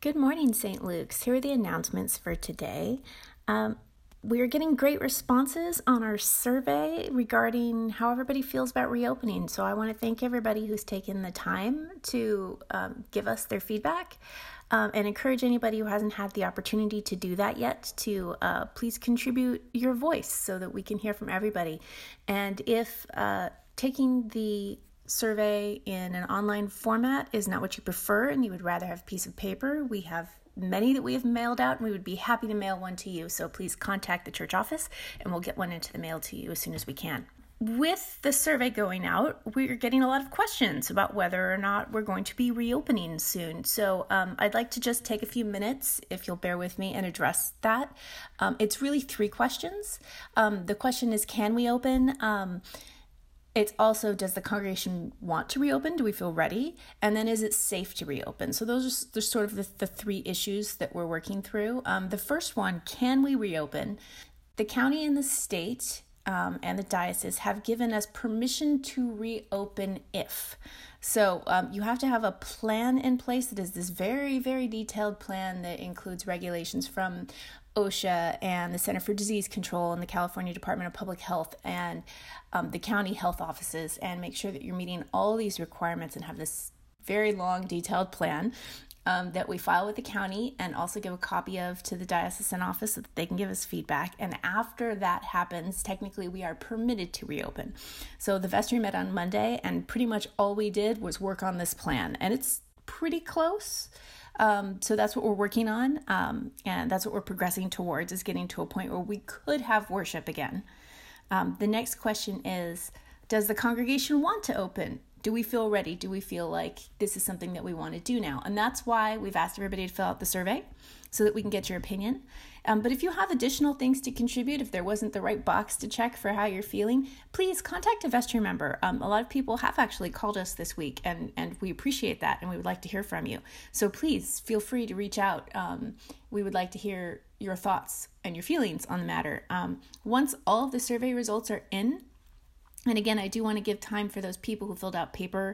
Good morning, St. Luke's. Here are the announcements for today. We are getting great responses on our survey regarding how everybody feels about reopening. So I want to thank everybody who's taken the time to give us their feedback and encourage anybody who hasn't had the opportunity to do that yet to please contribute your voice so that we can hear from everybody. And if taking the survey in an online format is not what you prefer and you would rather have a piece of paper, we have many that we have mailed out and we would be happy to mail one to you. So please contact the church office and we'll get one into the mail to you as soon as we can. With the survey going out, we're getting a lot of questions about whether or not we're going to be reopening soon. So I'd like to just take a few minutes, if you'll bear with me, and address that. It's really three questions. The question is, can we open? It's also, does the congregation want to reopen? Do we feel ready? And then, is it safe to reopen? So those are sort of the three issues that we're working through. The first one, can we reopen? The county and the state and the diocese have given us permission to reopen if. So you have to have a plan in place that is this very, very detailed plan that includes regulations from OSHA and the Center for Disease Control and the California Department of Public Health and the county health offices, and make sure that you're meeting all these requirements and have this very long, detailed plan that we file with the county and also give a copy of to the diocesan office so that they can give us feedback. And after that happens, technically we are permitted to reopen. So the vestry met on Monday, and pretty much all we did was work on this plan, and it's pretty close. So that's what we're working on, and that's what we're progressing towards, is getting to a point where we could have worship again. The next question is, does the congregation want to open? Do we feel ready? Do we feel like this is something that we want to do now? And that's why we've asked everybody to fill out the survey so that we can get your opinion. But if you have additional things to contribute, if there wasn't the right box to check for how you're feeling, please contact a vestry member. A lot of people have actually called us this week, and we appreciate that, and we would like to hear from you. So please feel free to reach out. We would like to hear your thoughts and your feelings on the matter. Once all of the survey results are in, and again, I do want to give time for those people who filled out paper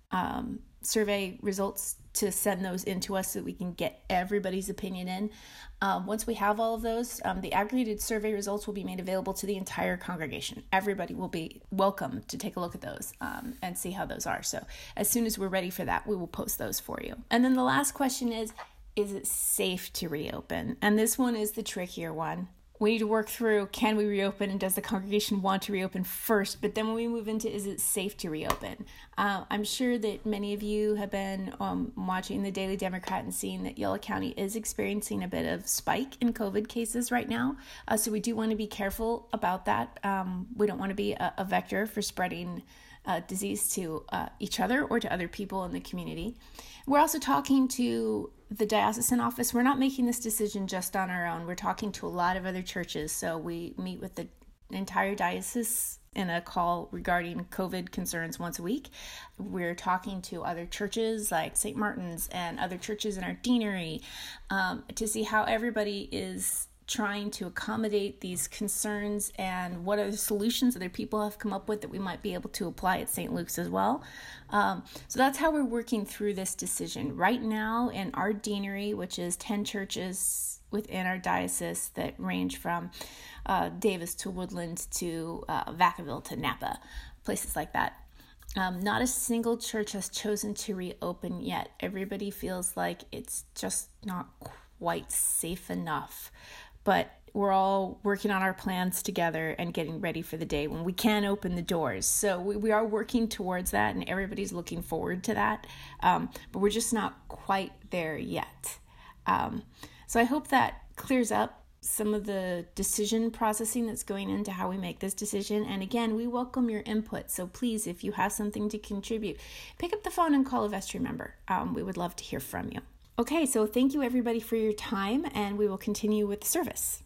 survey results to send those in to us so that we can get everybody's opinion in. Once we have all of those, the aggregated survey results will be made available to the entire congregation. Everybody will be welcome to take a look at those and see how those are. So as soon as we're ready for that, we will post those for you. And then the last question is it safe to reopen? And this one is the trickier one. We need to work through, can we reopen, and does the congregation want to reopen first? But then when we move into, is it safe to reopen? I'm sure that many of you have been watching the Daily Democrat and seeing that Yolo County is experiencing a bit of spike in COVID cases right now. So we do want to be careful about that. We don't want to be a vector for spreading disease to each other or to other people in the community. We're also talking to the diocesan office. We're not making this decision just on our own. We're talking to a lot of other churches. So we meet with the entire diocese in a call regarding COVID concerns once a week. We're talking to other churches like St. Martin's and other churches in our deanery to see how everybody is trying to accommodate these concerns and what other solutions other people have come up with that we might be able to apply at St. Luke's as well. So that's how we're working through this decision. Right now in our deanery, which is 10 churches within our diocese that range from Davis to Woodland to Vacaville to Napa, places like that. Not a single church has chosen to reopen yet. Everybody feels like it's just not quite safe enough. But we're all working on our plans together and getting ready for the day when we can open the doors. So we are working towards that, and everybody's looking forward to that. But we're just not quite there yet. So I hope that clears up some of the decision processing that's going into how we make this decision. And again, we welcome your input. So please, if you have something to contribute, pick up the phone and call a vestry member. We would love to hear from you. Okay, so thank you everybody for your time, and we will continue with the service.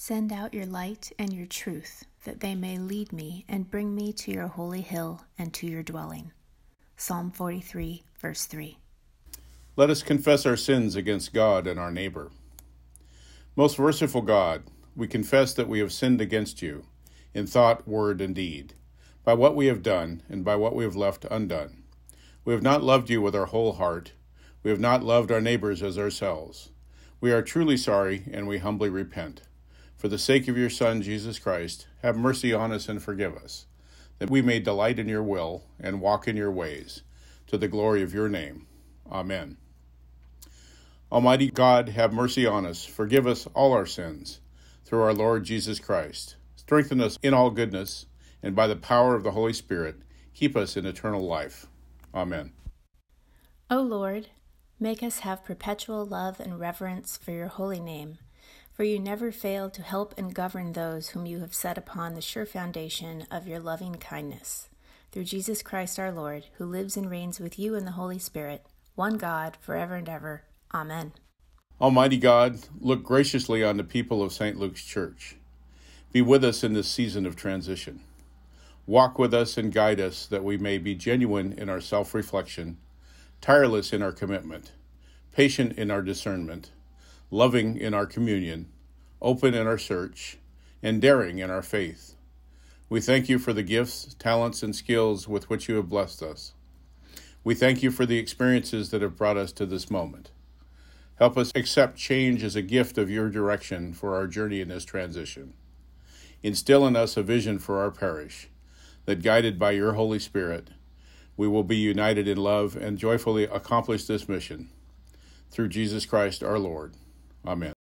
Send out your light and your truth, that they may lead me and bring me to your holy hill and to your dwelling. Psalm 43, verse 3. Let us confess our sins against God and our neighbor. Most merciful God, we confess that we have sinned against you, in thought, word, and deed, by what we have done and by what we have left undone. We have not loved you with our whole heart. We have not loved our neighbors as ourselves. We are truly sorry, and we humbly repent. For the sake of your Son, Jesus Christ, have mercy on us and forgive us, that we may delight in your will and walk in your ways, to the glory of your name. Amen. Almighty God, have mercy on us, forgive us all our sins, through our Lord Jesus Christ. Strengthen us in all goodness, and by the power of the Holy Spirit, keep us in eternal life. Amen. O Lord, make us have perpetual love and reverence for your holy name, for you never fail to help and govern those whom you have set upon the sure foundation of your loving kindness. Through Jesus Christ our Lord, who lives and reigns with you in the Holy Spirit, one God, forever and ever. Amen. Almighty God, look graciously on the people of St. Luke's Church. Be with us in this season of transition. Walk with us and guide us that we may be genuine in our self-reflection, tireless in our commitment, patient in our discernment, loving in our communion, open in our search, and daring in our faith. We thank you for the gifts, talents, and skills with which you have blessed us. We thank you for the experiences that have brought us to this moment. Help us accept change as a gift of your direction for our journey in this transition. Instill in us a vision for our parish, that guided by your Holy Spirit, we will be united in love and joyfully accomplish this mission. Through Jesus Christ our Lord. Amen.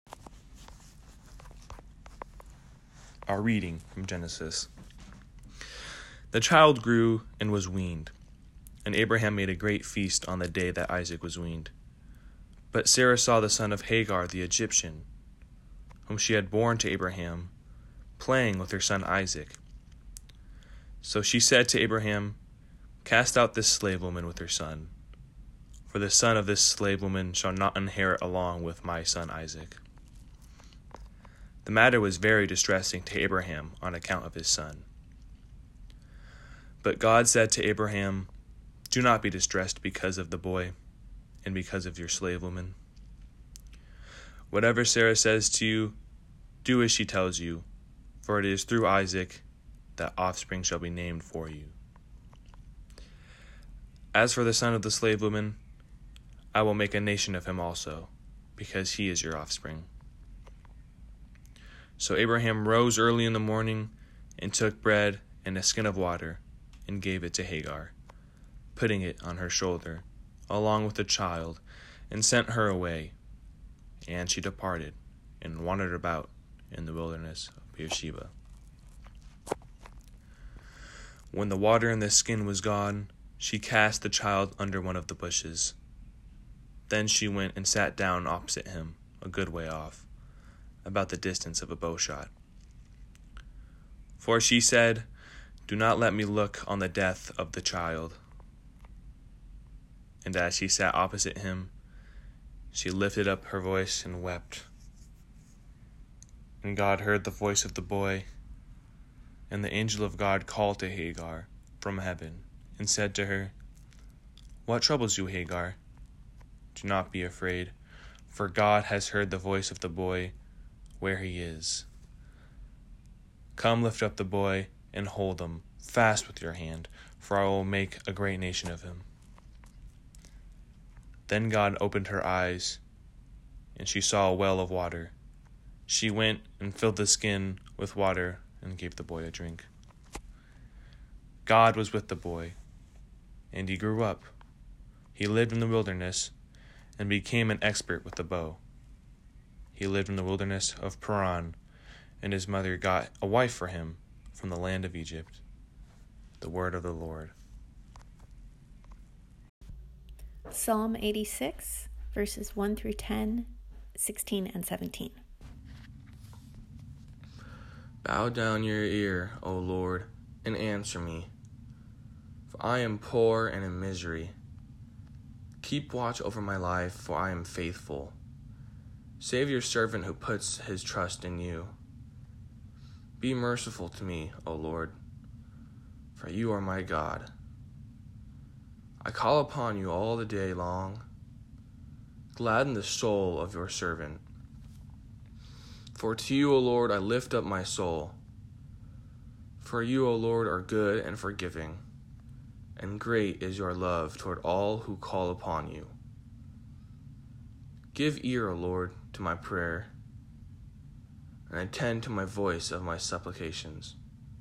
Our reading from Genesis. The child grew and was weaned, and Abraham made a great feast on the day that Isaac was weaned. But Sarah saw the son of Hagar the Egyptian, whom she had borne to Abraham, playing with her son Isaac. So she said to Abraham, "Cast out this slave woman with her son, for the son of this slave woman shall not inherit along with my son Isaac." The matter was very distressing to Abraham on account of his son. But God said to Abraham, "Do not be distressed because of the boy, and because of your slave woman. Whatever Sarah says to you, do as she tells you, for it is through Isaac that offspring shall be named for you. As for the son of the slave woman, I will make a nation of him also, because he is your offspring." So Abraham rose early in the morning and took bread and a skin of water and gave it to Hagar, putting it on her shoulder, along with the child, and sent her away. And she departed and wandered about in the wilderness of Beersheba. When the water in the skin was gone, she cast the child under one of the bushes. Then she went and sat down opposite him, a good way off, about the distance of a bowshot. For she said, "Do not let me look on the death of the child." And as she sat opposite him, she lifted up her voice and wept. And God heard the voice of the boy, and the angel of God called to Hagar from heaven and said to her, "What troubles you, Hagar? Do not be afraid, for God has heard the voice of the boy where he is. Come, lift up the boy and hold him fast with your hand, for I will make a great nation of him." Then God opened her eyes, and she saw a well of water. She went and filled the skin with water and gave the boy a drink. God was with the boy, and he grew up. He lived in the wilderness and became an expert with the bow. He lived in the wilderness of Paran, and his mother got a wife for him from the land of Egypt. The word of the Lord. Psalm 86, verses 1 through 10, 16, and 17. Bow down your ear, O Lord, and answer me, for I am poor and in misery. Keep watch over my life, for I am faithful. Save your servant who puts his trust in you. Be merciful to me, O Lord, for you are my God. I call upon you all the day long. Gladden the soul of your servant. For to you, O Lord, I lift up my soul. For you, O Lord, are good and forgiving, and great is your love toward all who call upon you. Give ear, O Lord, to my prayer, and attend to my voice of my supplications.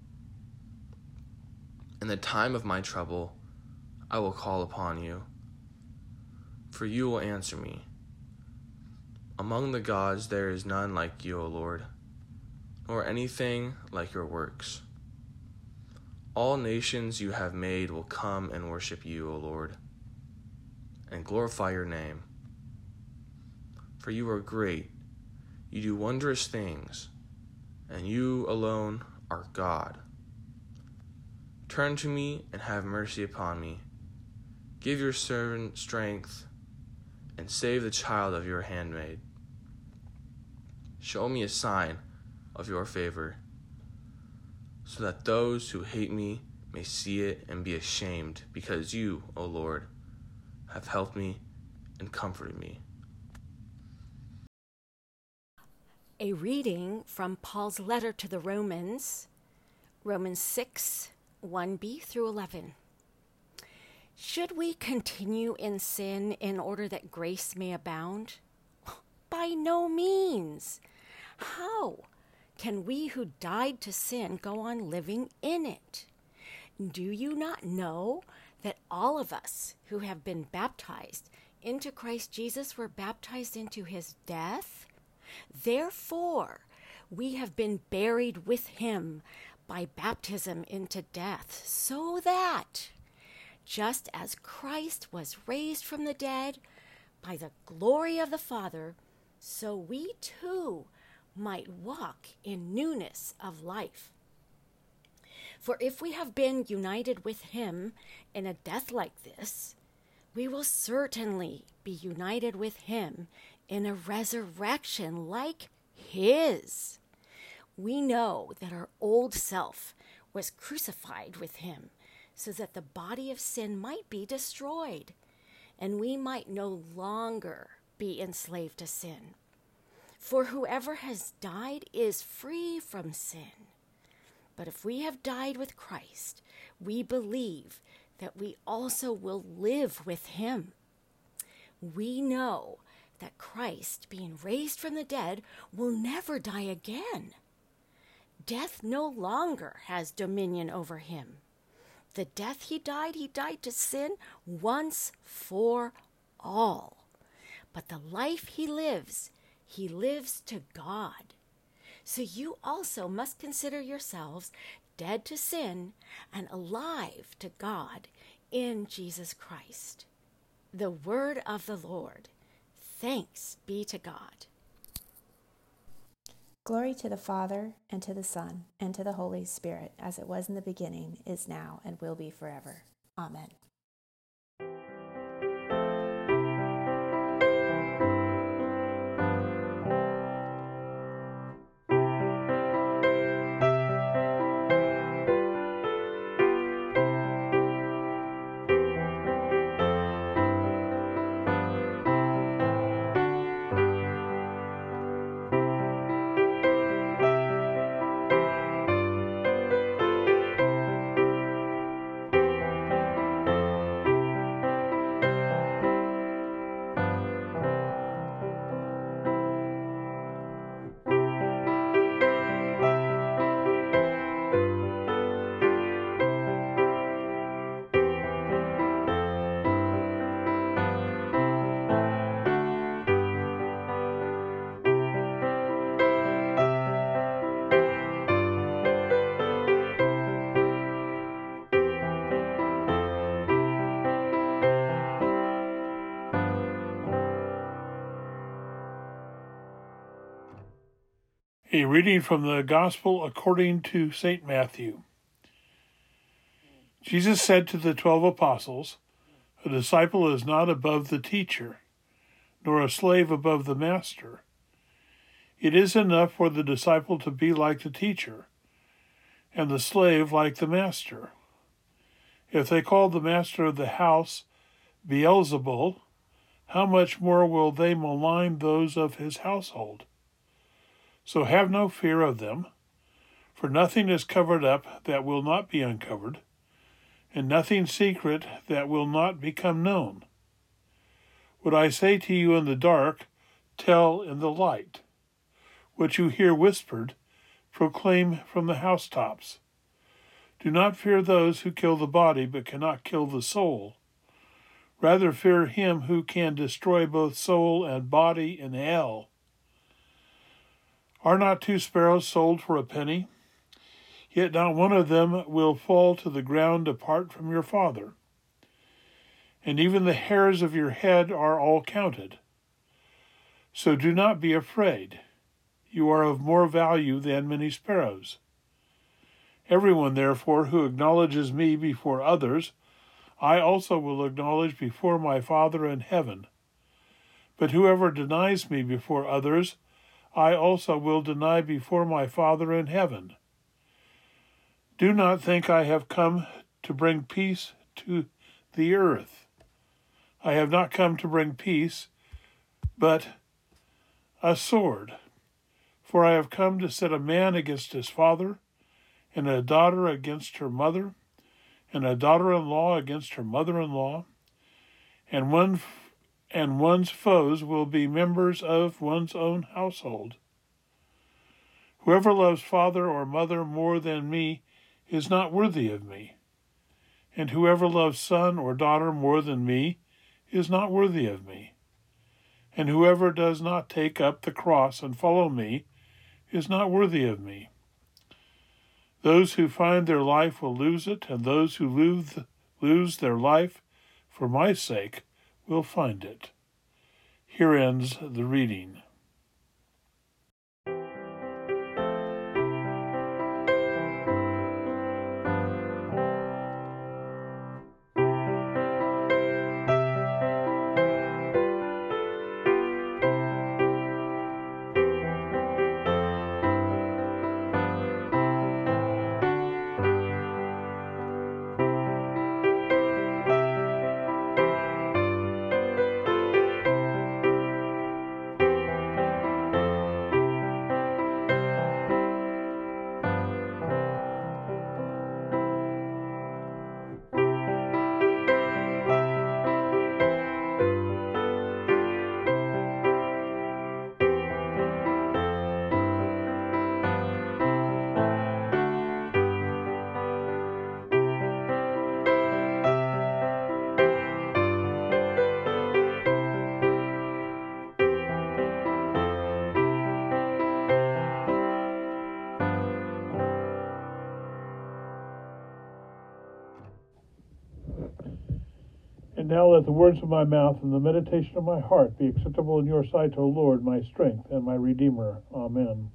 In the time of my trouble, I will call upon you, for you will answer me. Among the gods there is none like you, O Lord, nor anything like your works. All nations you have made will come and worship you, O Lord, and glorify your name. For you are great, you do wondrous things, and you alone are God. Turn to me and have mercy upon me. Give your servant strength, and save the child of your handmaid. Show me a sign of your favor, so that those who hate me may see it and be ashamed, because you, O Lord, have helped me and comforted me. A reading from Paul's letter to the Romans, Romans 6, 1b through 11. Should we continue in sin in order that grace may abound? By no means. How can we who died to sin go on living in it? Do you not know that all of us who have been baptized into Christ Jesus were baptized into his death? Therefore, we have been buried with him by baptism into death, so that, just as Christ was raised from the dead by the glory of the Father, so we too might walk in newness of life. For if we have been united with him in a death like this, we will certainly be united with him in a resurrection like his. We know that our old self was crucified with him, so that the body of sin might be destroyed, and we might no longer be enslaved to sin. For whoever has died is free from sin. But if we have died with Christ, we believe that we also will live with him. We know that Christ, being raised from the dead, will never die again. Death no longer has dominion over him. The death he died to sin once for all. But the life he lives to God. So you also must consider yourselves dead to sin and alive to God in Jesus Christ. The word of the Lord. Thanks be to God. Glory to the Father, and to the Son, and to the Holy Spirit, as it was in the beginning, is now, and will be forever. Amen. A reading from the Gospel according to St. Matthew. Jesus said to the 12 apostles, "A disciple is not above the teacher, nor a slave above the master. It is enough for the disciple to be like the teacher and the slave like the master. If they called the master of the house Beelzebul, how much more will they malign those of his household? So have no fear of them, for nothing is covered up that will not be uncovered, and nothing secret that will not become known. What I say to you in the dark, tell in the light. What you hear whispered, proclaim from the housetops. Do not fear those who kill the body, but cannot kill the soul. Rather fear him who can destroy both soul and body in hell. Are not 2 sparrows sold for a penny? Yet not one of them will fall to the ground apart from your Father. And even the hairs of your head are all counted. So do not be afraid. You are of more value than many sparrows. Everyone, therefore, who acknowledges me before others, I also will acknowledge before my Father in heaven. But whoever denies me before others, I also will deny before my Father in heaven. Do not think I have come to bring peace to the earth. I have not come to bring peace, but a sword. For I have come to set a man against his father, and a daughter against her mother, and a daughter-in-law against her mother-in-law, and one's foes will be members of one's own household. Whoever loves father or mother more than me is not worthy of me, and whoever loves son or daughter more than me is not worthy of me, and whoever does not take up the cross and follow me is not worthy of me. Those who find their life will lose it, and those who lose their life for my sake will find it. Here ends the reading. And now let the words of my mouth and the meditation of my heart be acceptable in your sight, O Lord, my strength and my Redeemer. Amen.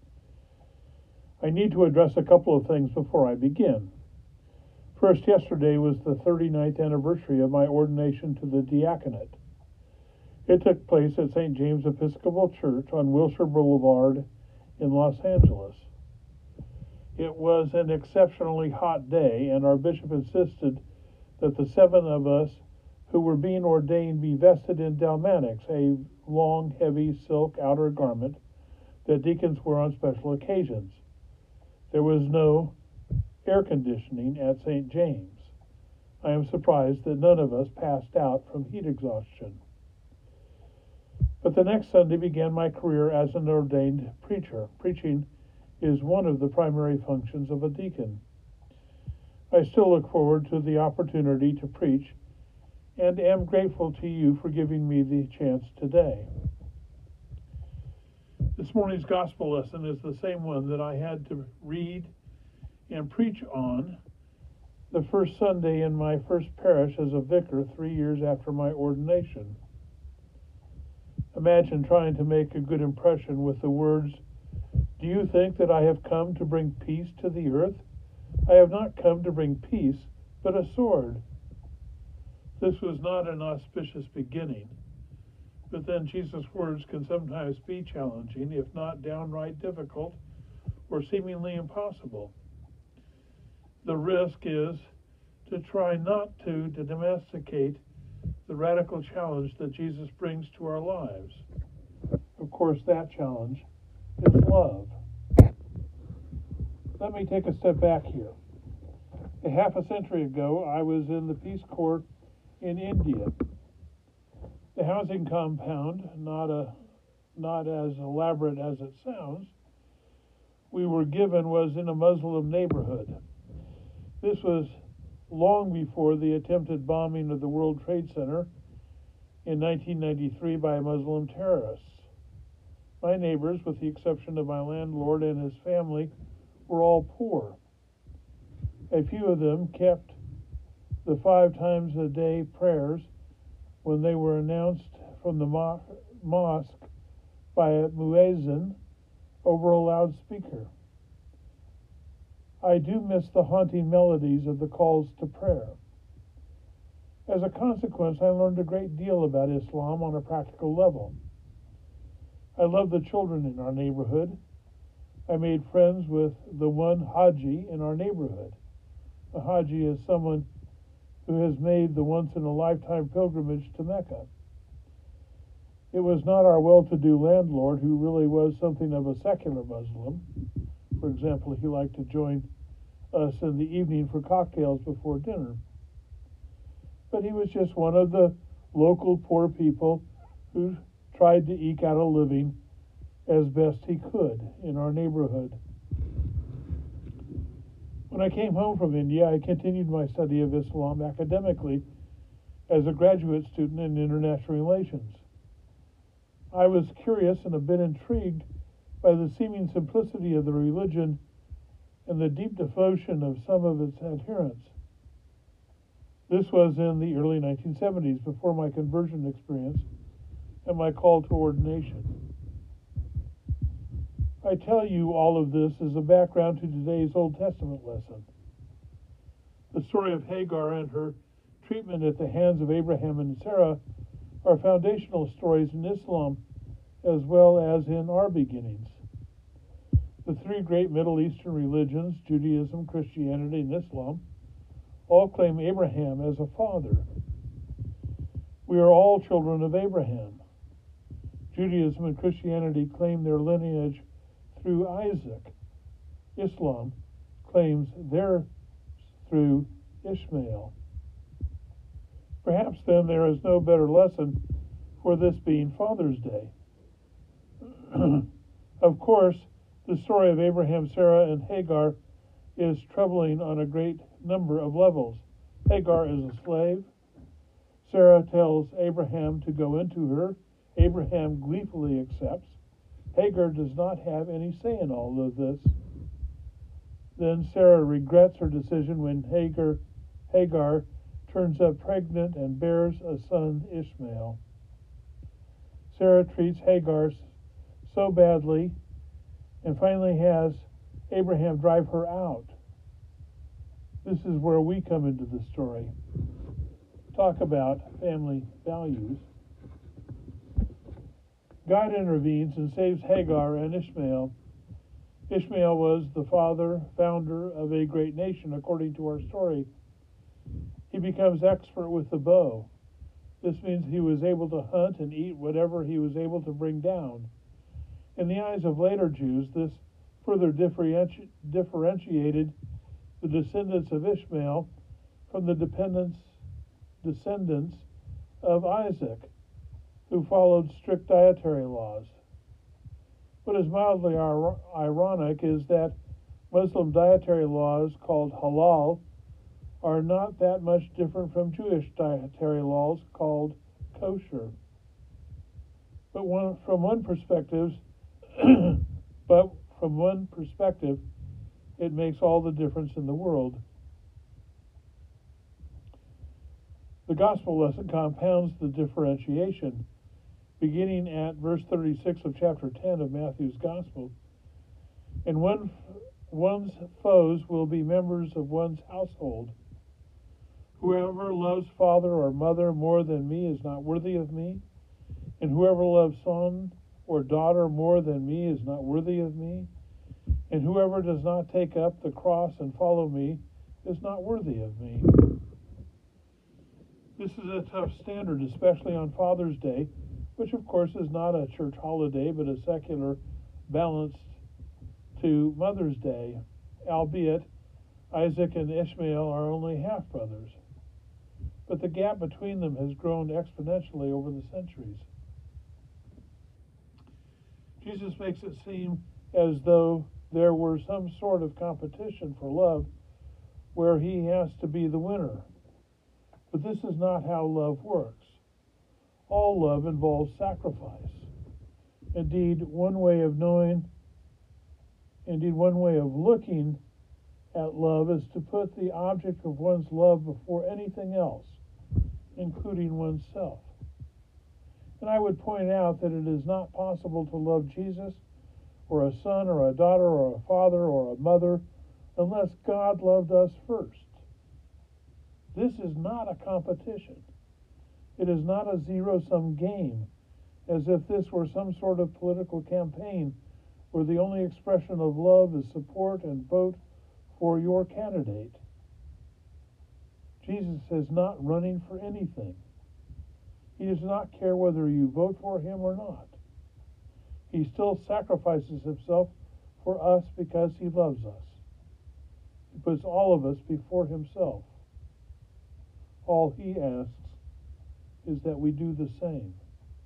I need to address a couple of things before I begin. First, yesterday was the 39th anniversary of my ordination to the diaconate. It took place at St. James Episcopal Church on Wilshire Boulevard in Los Angeles. It was an exceptionally hot day, and our bishop insisted that the 7 of us who were being ordained be vested in dalmatics, a long, heavy silk outer garment that deacons wear on special occasions. There was no air conditioning at St. James. I am surprised that none of us passed out from heat exhaustion. But the next Sunday began my career as an ordained preacher. Preaching is one of the primary functions of a deacon. I still look forward to the opportunity to preach and am grateful to you for giving me the chance today. This morning's gospel lesson is the same one that I had to read and preach on the first Sunday in my first parish as a vicar 3 years after my ordination. Imagine trying to make a good impression with the words, "Do you think that I have come to bring peace to the earth? I have not come to bring peace, but a sword." This was not an auspicious beginning, but then Jesus' words can sometimes be challenging, if not downright difficult or seemingly impossible. The risk is to try not to domesticate the radical challenge that Jesus brings to our lives. Of course, that challenge is love. Let me take a step back here. A half a century ago, I was in the Peace Corps in India. The housing compound, not as elaborate as it sounds, we were given was in a Muslim neighborhood. This was long before the attempted bombing of the World Trade Center in 1993 by Muslim terrorists. My neighbors, with the exception of my landlord and his family, were all poor. A few of them kept the 5 times a day prayers when they were announced from the mosque by a muezzin over a loudspeaker. I do miss the haunting melodies of the calls to prayer. As a consequence, I learned a great deal about Islam on a practical level. I love the children in our neighborhood. I made friends with the one Haji in our neighborhood. A Haji is someone who has made the once-in-a-lifetime pilgrimage to Mecca. It was not our well-to-do landlord, who really was something of a secular Muslim. For example, he liked to join us in the evening for cocktails before dinner. But he was just one of the local poor people who tried to eke out a living as best he could in our neighborhood. When I came home from India, I continued my study of Islam academically as a graduate student in international relations. I was curious and a bit intrigued by the seeming simplicity of the religion and the deep devotion of some of its adherents. This was in the early 1970s, before my conversion experience and my call to ordination. I tell you all of this as a background to today's Old Testament lesson. The story of Hagar and her treatment at the hands of Abraham and Sarah are foundational stories in Islam as well as in our beginnings. The 3 great Middle Eastern religions, Judaism, Christianity, and Islam, all claim Abraham as a father. We are all children of Abraham. Judaism and Christianity claim their lineage through Isaac. Islam claims theirs through Ishmael. Perhaps then there is no better lesson for this being Father's Day. Of course, the story of Abraham, Sarah, and Hagar is troubling on a great number of levels. Hagar is a slave. Sarah tells Abraham to go into her. Abraham gleefully accepts. Hagar does not have any say in all of this. Then Sarah regrets her decision when Hagar turns up pregnant and bears a son, Ishmael. Sarah treats Hagar so badly and finally has Abraham drive her out. This is where we come into the story. Talk about family values. God intervenes and saves Hagar and Ishmael. Ishmael was the founder of a great nation, according to our story. He becomes expert with the bow. This means he was able to hunt and eat whatever he was able to bring down. In the eyes of later Jews, this further differentiated the descendants of Ishmael from the descendants of Isaac, who followed strict dietary laws. What is mildly ironic is that Muslim dietary laws, called halal, are not that much different from Jewish dietary laws called kosher. But from one perspective, it makes all the difference in the world. The gospel lesson compounds the differentiation, beginning at verse 36 of chapter 10 of Matthew's gospel. And one's foes will be members of one's household. Whoever loves father or mother more than me is not worthy of me, and whoever loves son or daughter more than me is not worthy of me, and whoever does not take up the cross and follow me is not worthy of me. This is a tough standard, especially on Father's Day, which of course is not a church holiday, but a secular balance to Mother's Day, albeit Isaac and Ishmael are only half-brothers. But the gap between them has grown exponentially over the centuries. Jesus makes it seem as though there were some sort of competition for love where he has to be the winner. But this is not how love works. All love involves sacrifice. Indeed, one way of looking at love is to put the object of one's love before anything else, including oneself. And I would point out that it is not possible to love Jesus or a son or a daughter or a father or a mother unless God loved us first. This is not a competition. It is not a zero-sum game, as if this were some sort of political campaign where the only expression of love is support and vote for your candidate. Jesus is not running for anything. He does not care whether you vote for him or not. He still sacrifices himself for us because he loves us. He puts all of us before himself. All he asks is that we do the same.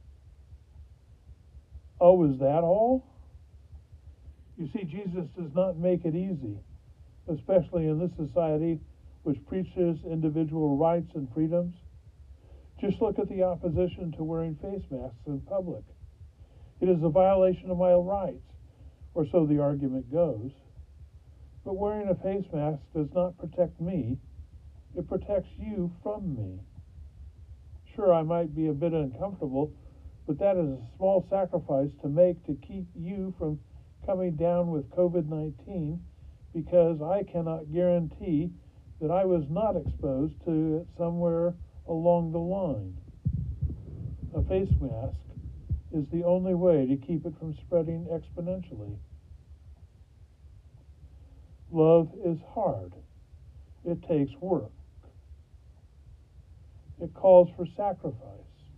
Oh, is that all? You see, Jesus does not make it easy, especially in this society which preaches individual rights and freedoms. Just look at the opposition to wearing face masks in public. It is a violation of my rights, or so the argument goes. But wearing a face mask does not protect me. It protects you from me. Sure, I might be a bit uncomfortable, but that is a small sacrifice to make to keep you from coming down with COVID-19, because I cannot guarantee that I was not exposed to it somewhere along the line. A face mask is the only way to keep it from spreading exponentially. Love is hard. It takes work. It calls for sacrifice.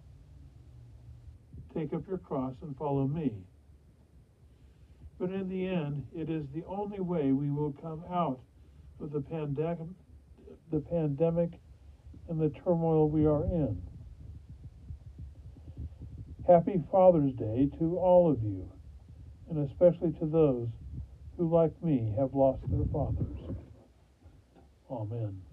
Take up your cross and follow me. But in the end, it is the only way we will come out of the pandemic and the turmoil we are in. Happy Father's Day to all of you, and especially to those who, like me, have lost their fathers. Amen.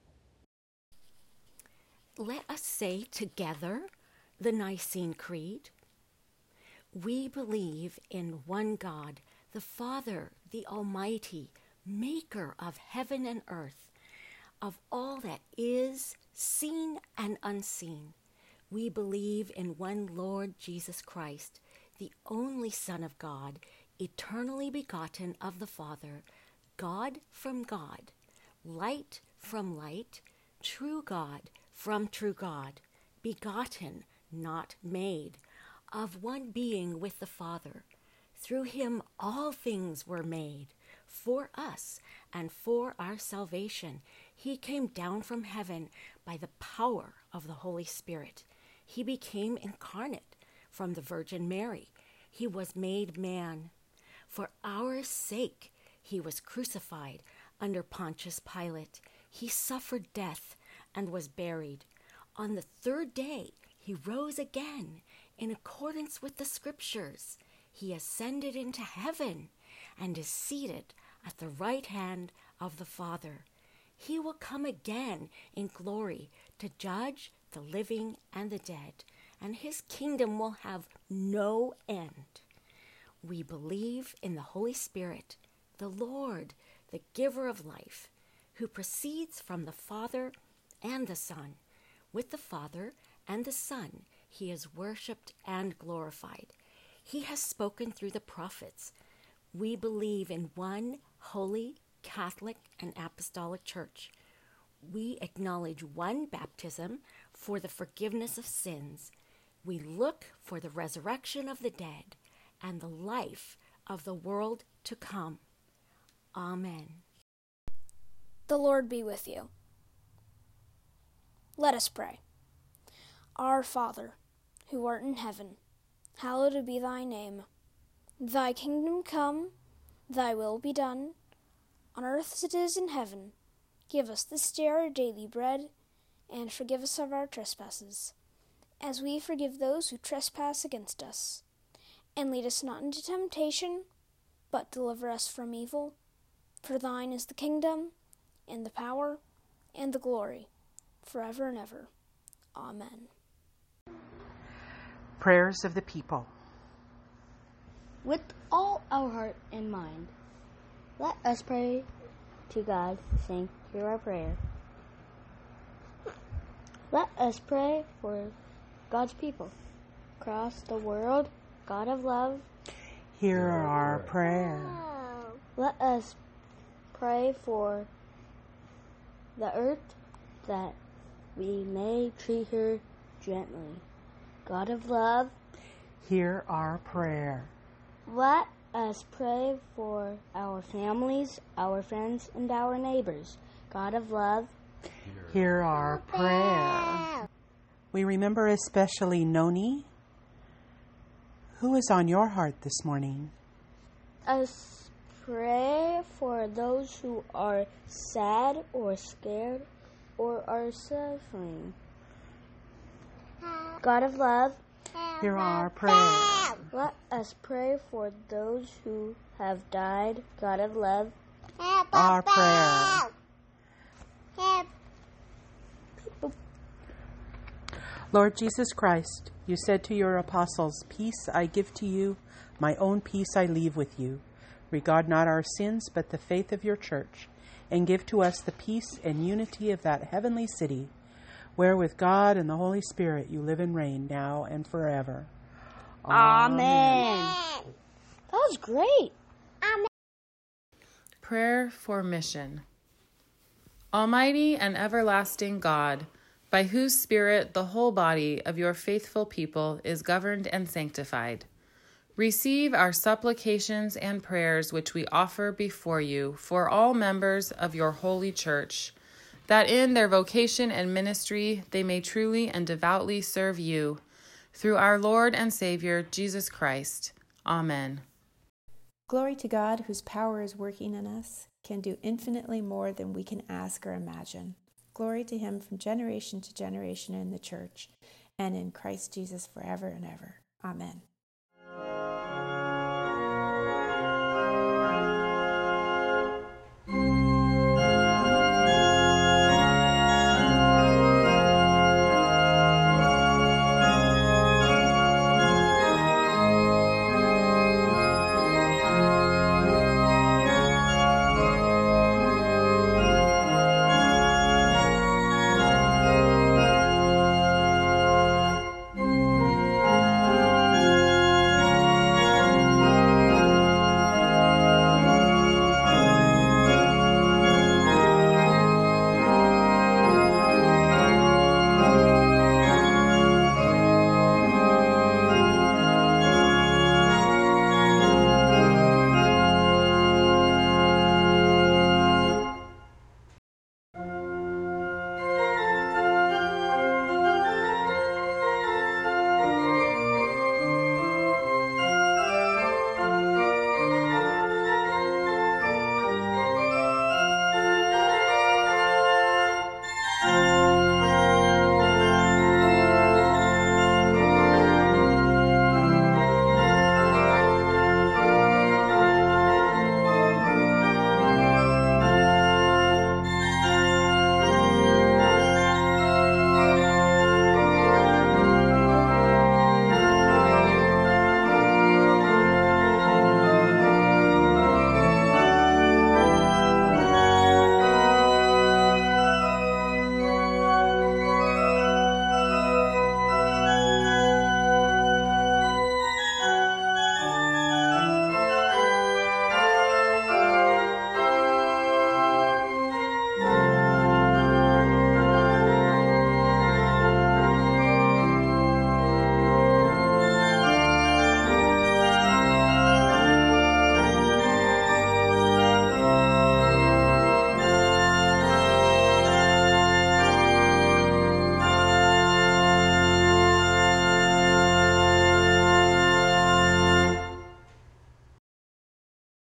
Let us say together the Nicene Creed. We believe in one God, the Father, the Almighty, maker of heaven and earth, of all that is, seen and unseen. We believe in one Lord Jesus Christ, the only Son of God, eternally begotten of the Father, God from God, light from light, true God from true God, begotten, not made, of one being with the Father. Through him all things were made. For us and for our salvation, he came down from heaven by the power of the Holy Spirit. He became incarnate from the Virgin Mary. He was made man. For our sake, he was crucified under Pontius Pilate. He suffered death and was buried. On the third day, he rose again in accordance with the Scriptures. He ascended into heaven and is seated at the right hand of the Father. He will come again in glory to judge the living and the dead, and his kingdom will have no end. We believe in the Holy Spirit, the Lord, the giver of life, who proceeds from the Father and the Son. With the Father and the Son, he is worshipped and glorified. He has spoken through the prophets. We believe in one holy, Catholic, and Apostolic Church. We acknowledge one baptism for the forgiveness of sins. We look for the resurrection of the dead and the life of the world to come. Amen. The Lord be with you. Let us pray. Our Father, who art in heaven, hallowed be thy name. Thy kingdom come, thy will be done, on earth as it is in heaven. Give us this day our daily bread, and forgive us of our trespasses, as we forgive those who trespass against us. And lead us not into temptation, but deliver us from evil. For thine is the kingdom, and the power, and the glory, forever and ever. Amen. Prayers of the people. With all our heart and mind, let us pray to God, saying, hear our prayer. Let us pray for God's people across the world. God of love, hear our prayer. Let us pray for the earth, that we may treat her gently. God of love, hear our prayer. Let us pray for our families, our friends, and our neighbors. God of love, hear our prayer. We remember especially Noni. Who is on your heart this morning? Us pray for those who are sad or scared or are suffering. God of love, hear our prayer. Let us pray for those who have died. God of love, our prayer. Lord Jesus Christ, you said to your apostles, peace I give to you, my own peace I leave with you. Regard not our sins, but the faith of your church, and give to us the peace and unity of that heavenly city, where with God and the Holy Spirit you live and reign now and forever. Amen. That was great. Amen. Prayer for mission. Almighty and everlasting God, by whose Spirit the whole body of your faithful people is governed and sanctified, receive our supplications and prayers which we offer before you for all members of your holy church, that in their vocation and ministry they may truly and devoutly serve you, through our Lord and Savior, Jesus Christ. Amen. Glory to God, whose power is working in us, can do infinitely more than we can ask or imagine. Glory to him from generation to generation in the church, and in Christ Jesus forever and ever. Amen.